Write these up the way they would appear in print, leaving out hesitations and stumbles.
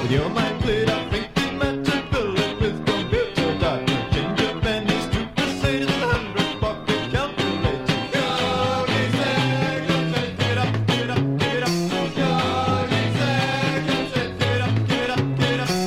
Your mind played out thinking matchability with computer data. Change of pennies to Mercedes, 100 pocket calculator. Go, give it up, give it up, give it up. Go, give it up, give it up, give it up.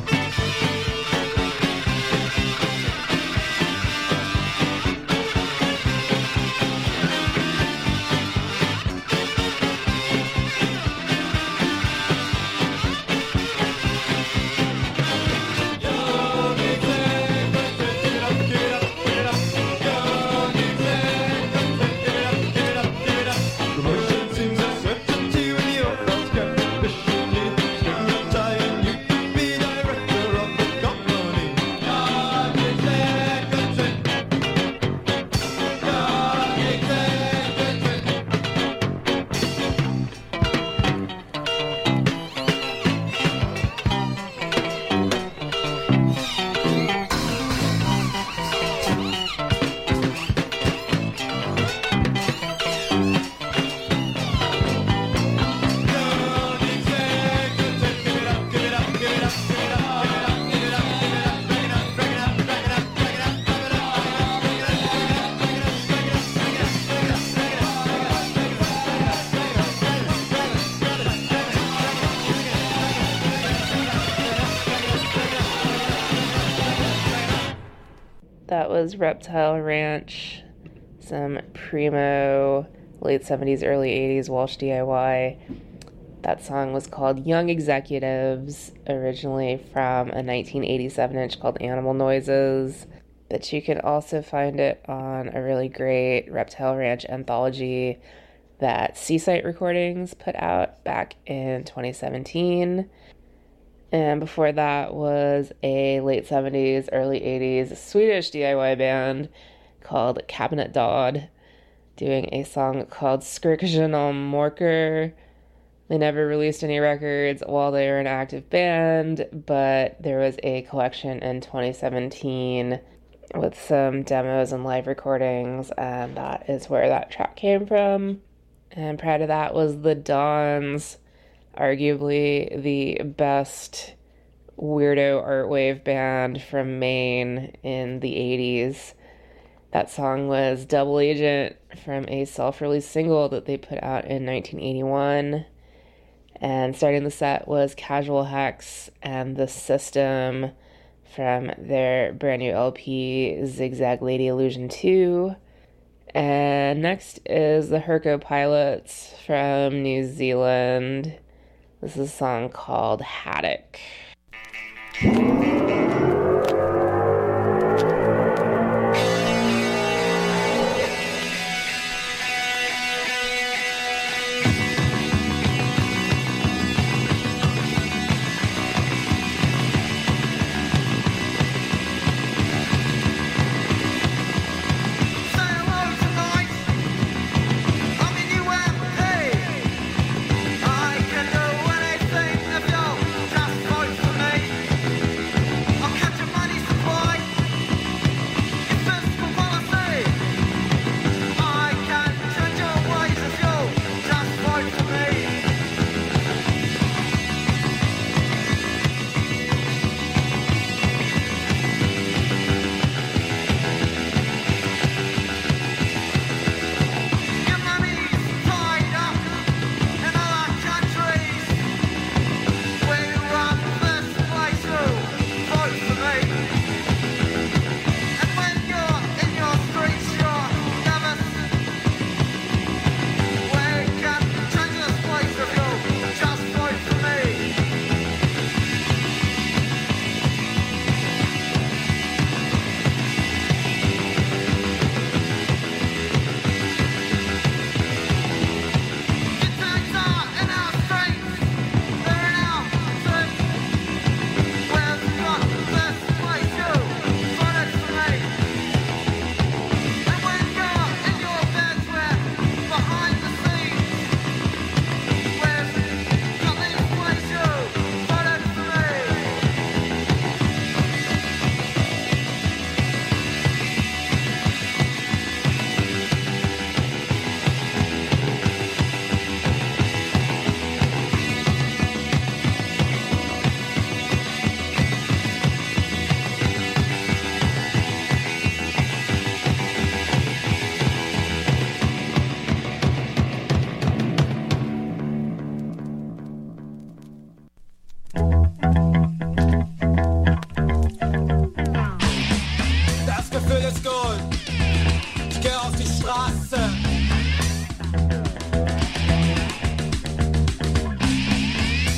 That was Reptile Ranch, some primo late 70s, early 80s Walsh DIY. That song was called Young Executives, originally from a 1987 inch called Animal Noises, but you can also find it on a really great Reptile Ranch anthology that Seasite Recordings put out back in 2017. And before that was a late 70s, early 80s Swedish DIY band called Cabinet Dodd doing a song called Skirkjen om Morker. They never released any records while they were an active band, but there was a collection in 2017 with some demos and live recordings, and that is where that track came from. And prior to that was The Dons, arguably the best weirdo art wave band from Maine in the 80s. That song was Double Agent from a self-released single that they put out in 1981. And starting the set was Casual Hex and The System from their brand new LP, Zigzag Lady Illusion 2. And next is the Herco Pilots from New Zealand. This is a song called Haddock. I can do anything if you'll just vote for me.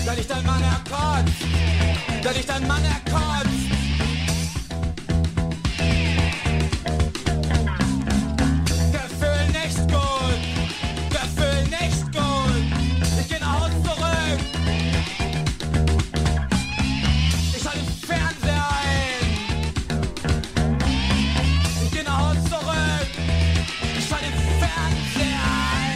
Da liegt ein Mann erkotzt, da liegt ein Mann erkotzt. Gefühl nicht gut, Gefühl nicht gut. Ich geh nach Hause zurück. Ich schalte den Fernseher ein. Ich geh nach Hause zurück. Ich schalte den Fernseher ein.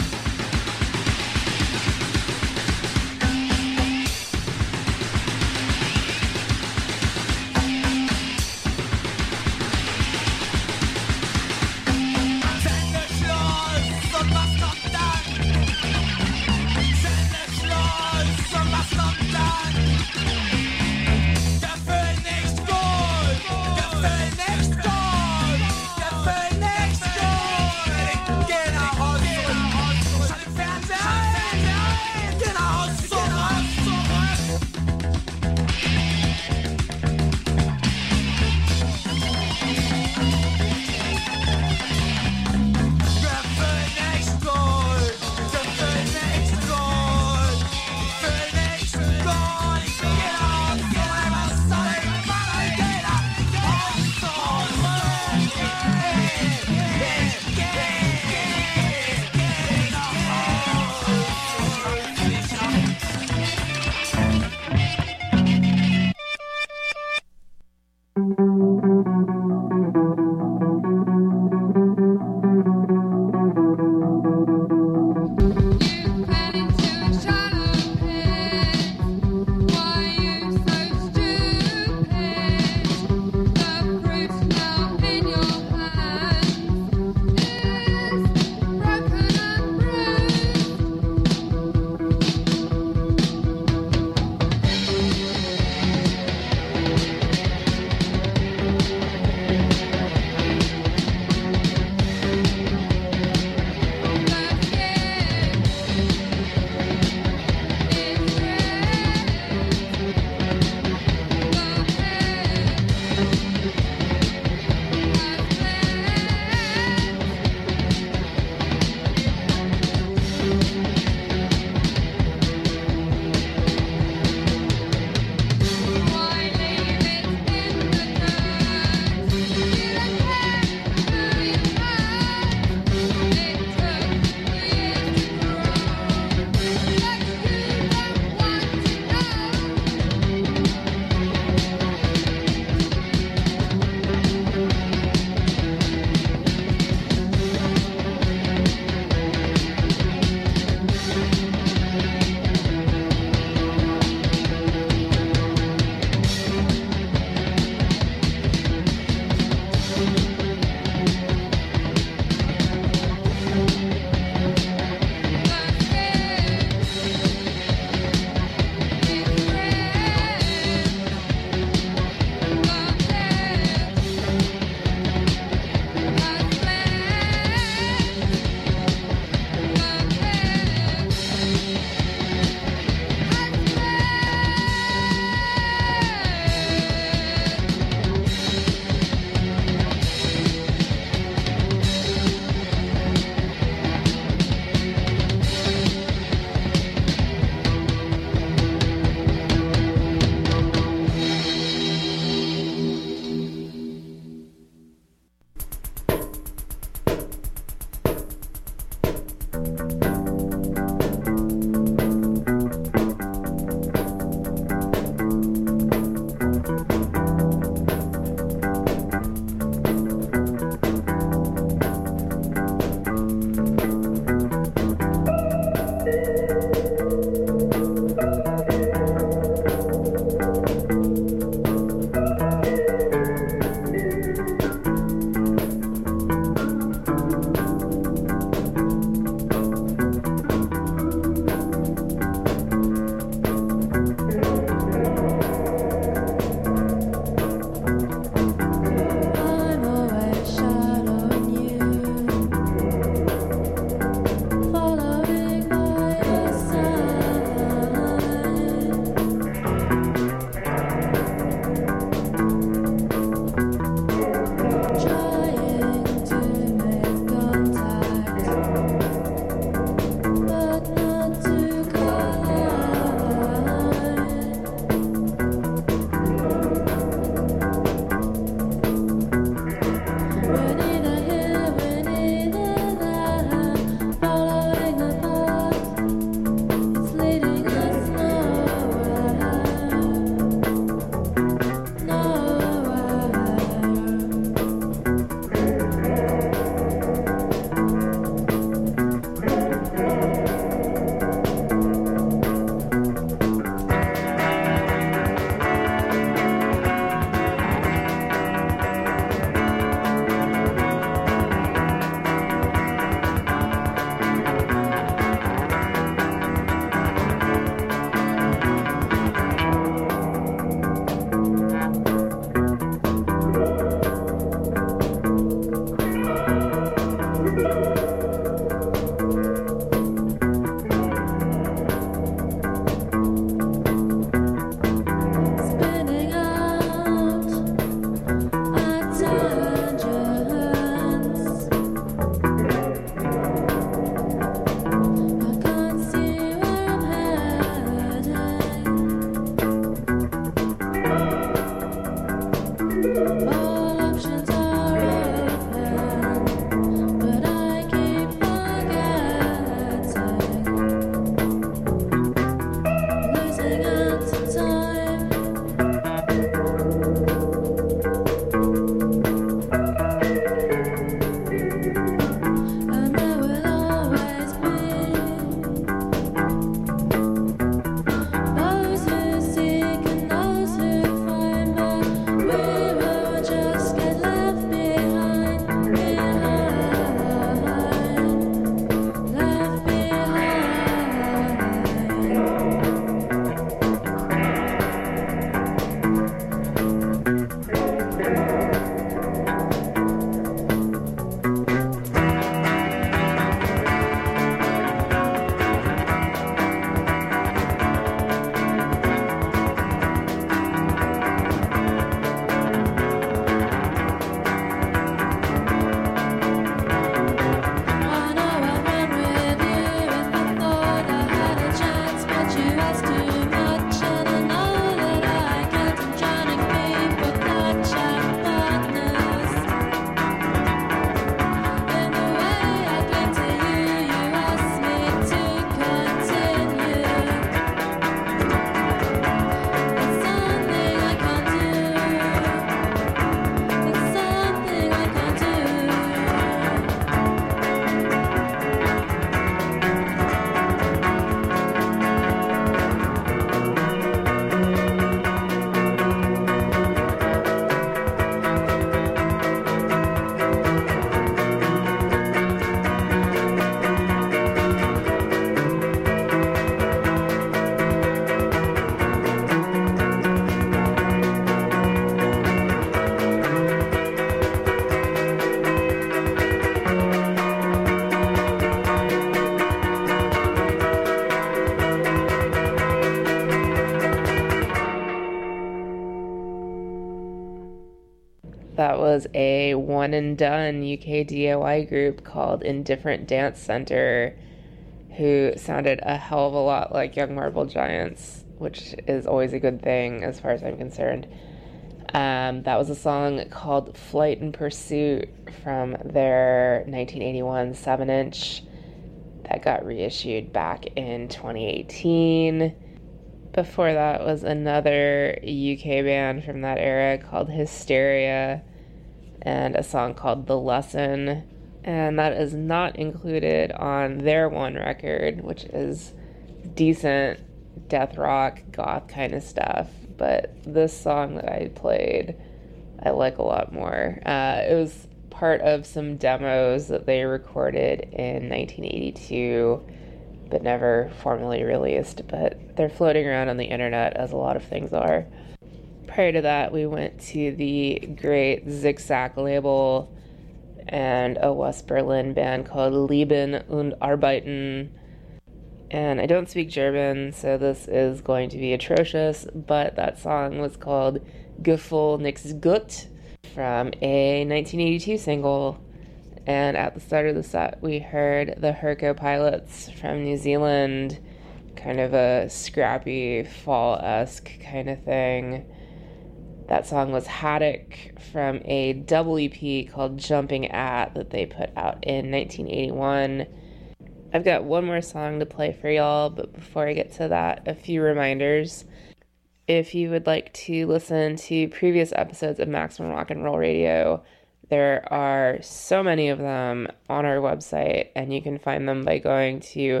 was a one and done UK DIY group called Indifferent Dance Center, who sounded a hell of a lot like Young Marble Giants, which is always a good thing as far as I'm concerned. That was a song called Flight and Pursuit from their 1981 7-inch that got reissued back in 2018. Before that was another UK band from that era called Hysteria, and a song called The Lesson, and that is not included on their one record, which is decent death rock, goth kind of stuff. But this song that I played, I like a lot more. It was part of some demos that they recorded in 1982, but never formally released. But they're floating around on the internet, as a lot of things are. Prior to that, we went to the great Zigzag label and a West Berlin band called Leben und Arbeiten. And I don't speak German, so this is going to be atrocious, but that song was called Gefühl nix gut from a 1982 single. And at the start of the set, we heard the Herco Pilots from New Zealand, kind of a scrappy, fall-esque kind of thing. That song was Haddock from a double EP called Jumping At that they put out in 1981. I've got one more song to play for y'all, but before I get to that, a few reminders. If you would like to listen to previous episodes of Maximum Rock and Roll Radio, there are so many of them on our website, and you can find them by going to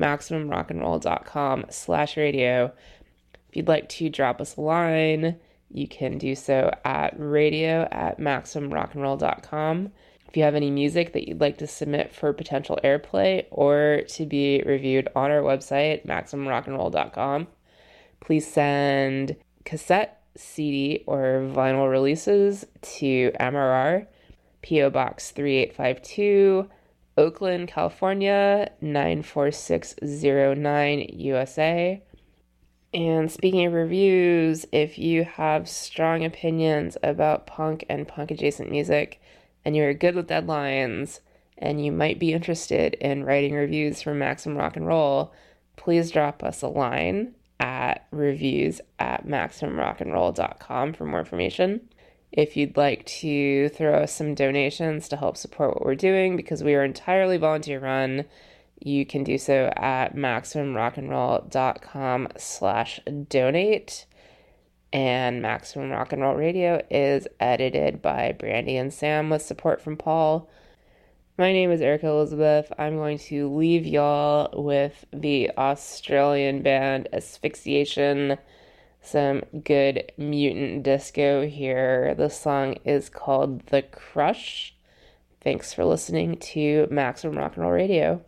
MaximumRockandRoll.com/radio. If you'd like to drop us a line, you can do so at radio@MaximumRockandRoll.com. If you have any music that you'd like to submit for potential airplay or to be reviewed on our website, MaximumRockandRoll.com, please send cassette, CD, or vinyl releases to MRR, P.O. Box 3852, Oakland, California, 94609, USA. And speaking of reviews, if you have strong opinions about punk and punk-adjacent music, and you're good with deadlines, and you might be interested in writing reviews for Maximum Rock and Roll, please drop us a line at reviews@MaximumRockandRoll.com for more information. If you'd like to throw us some donations to help support what we're doing, because we are entirely volunteer run, you can do so at MaximumRockandRoll.com/donate. And Maximum Rock and Roll Radio is edited by Brandy and Sam with support from Paul. My name is Erica Elizabeth. I'm going to leave y'all with the Australian band Asphyxiation, some good mutant disco here. The song is called The Crush. Thanks for listening to Maximum Rock and Roll Radio.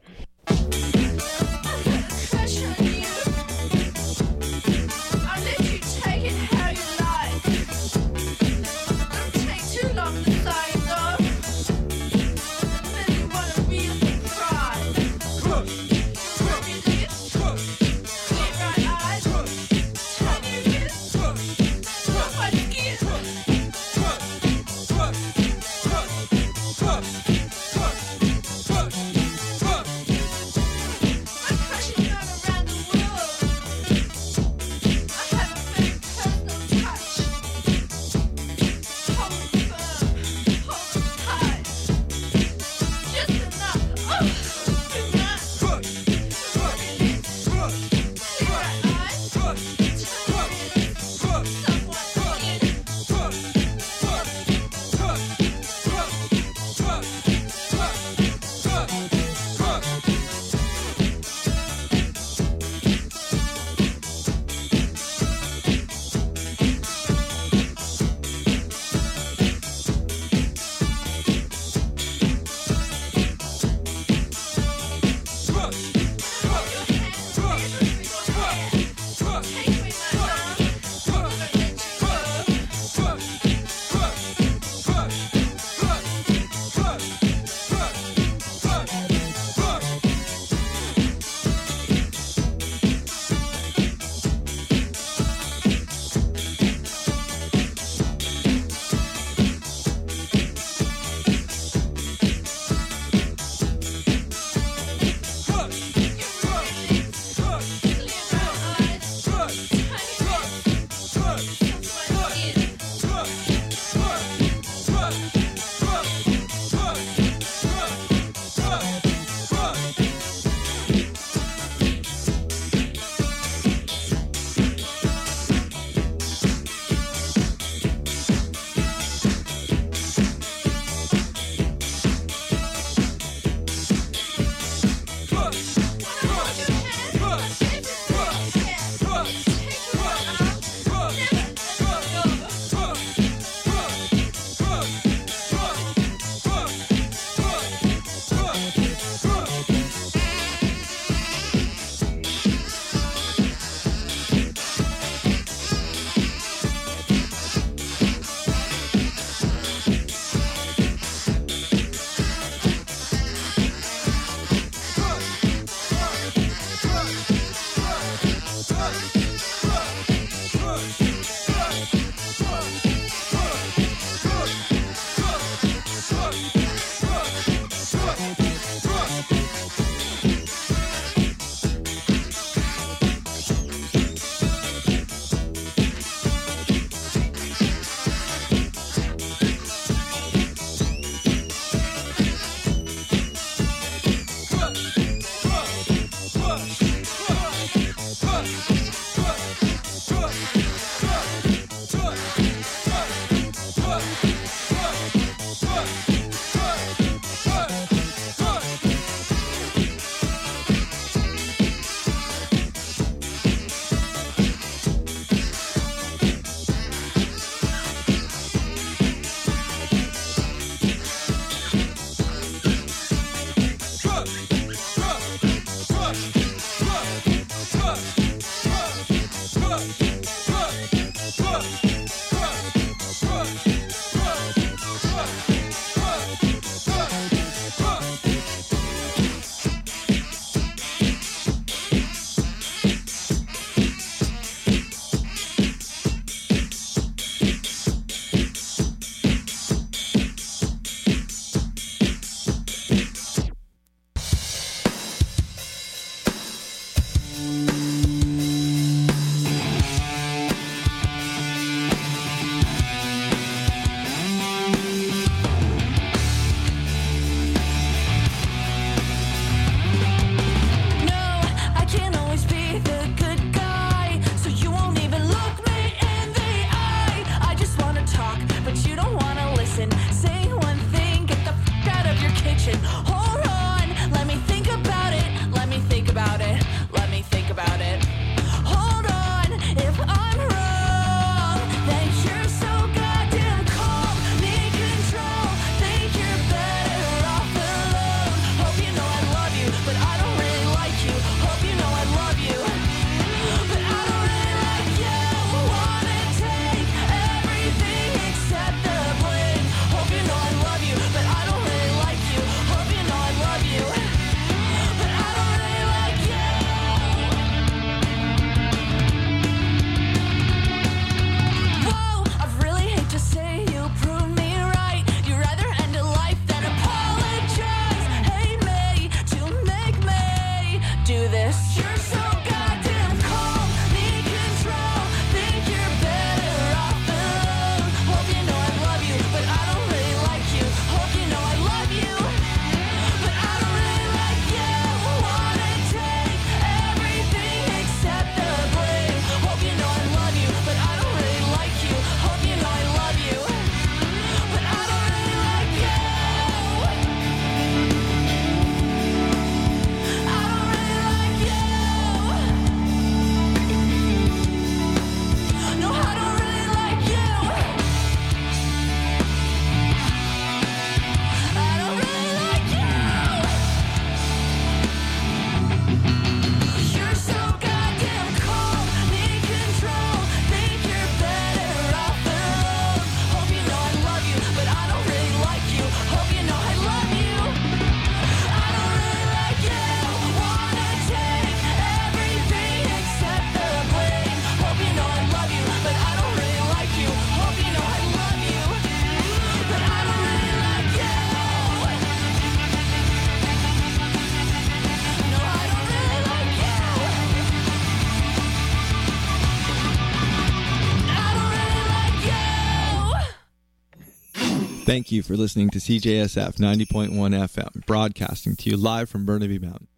You're so goddamn calm, need control, think you're better off alone. Hope you know I love you, but I don't really like you. Hope you know I love you, but I don't really like you. Wanna take everything except the blame. Hope you know I love you, but I don't really like you. Hope you know I love you, but I don't really like you. I don't really like you. No, I don't really like you. I don't really like you. You're so goddamn calm, need control, think you're better off alone. Hope you know I love you, but I don't really like you. Hope you know I love you. I don't really like you. Wanna take everything except the blame. Hope you know I love you, but I don't really like you. Hope you know I love you, but I don't really like you. No, I don't really like you. I don't really like you. Thank you for listening to CJSF 90.1 FM, broadcasting to you live from Burnaby Mountain.